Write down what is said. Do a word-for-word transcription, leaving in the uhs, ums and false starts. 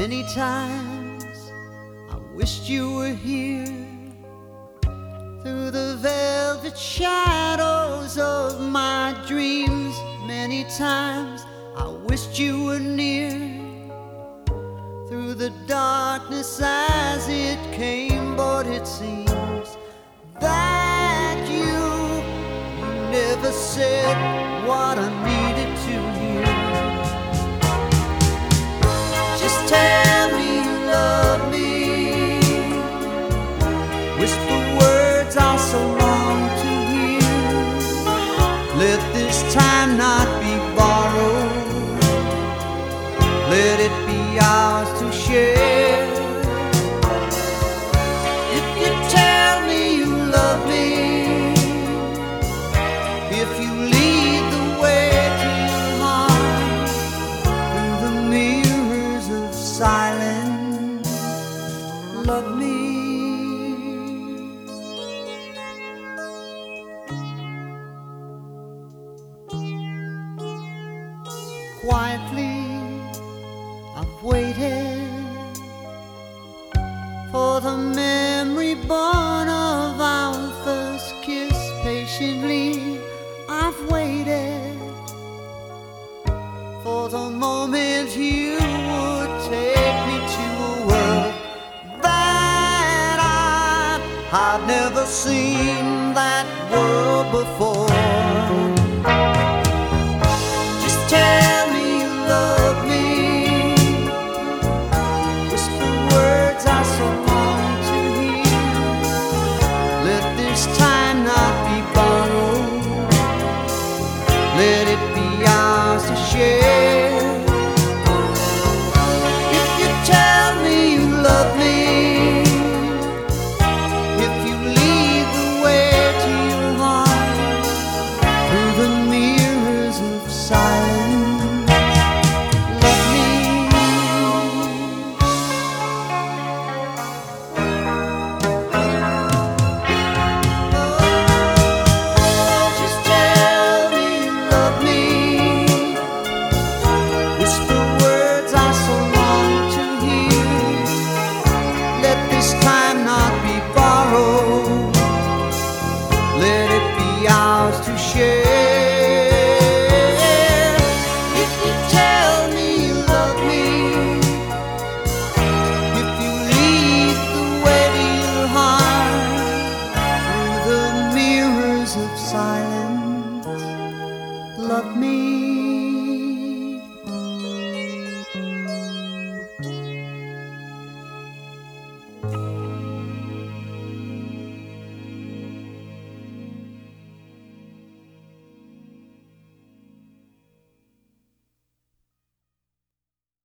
Many times I wished you were here. Through the velvet shadows of my dreams, many times I wished you were near. Through the darkness as it came, but it seems that you, you never said what I needed to hear. Just tell me you love me, whisper words I so long to hear. Let this time not be borrowed, let it be ours to share. If you tell me you love me, if you lead the way to your heart, through the mirrors of silence, love me. Quietly I've waited for the memory born of our first kiss. Patiently I've waited for the moment you would take me to a world that I've, I've never seen that world before. Just tell me you love me, whisper words I so long to hear. Let this time not be borrowed, let it be ours to share. If you tell me you love me, if you lead the way to your heart, through the mirrors of silence, love me. Oh, just tell me you love me, whisper words I so long to hear. Let this time not be borrowed, let it be ours to share. If you tell me you love me, if you lead the way to your heart, through the mirrors of silence, love me.